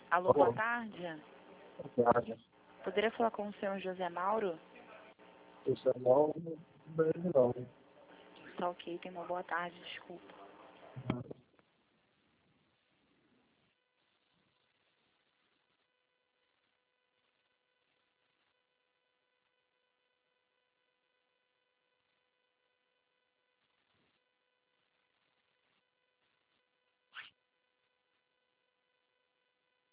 Alô, boa tarde. Boa tarde. Poderia falar com o senhor José Mauro? José Mauro, não. Tá ok, tem uma boa tarde, desculpa.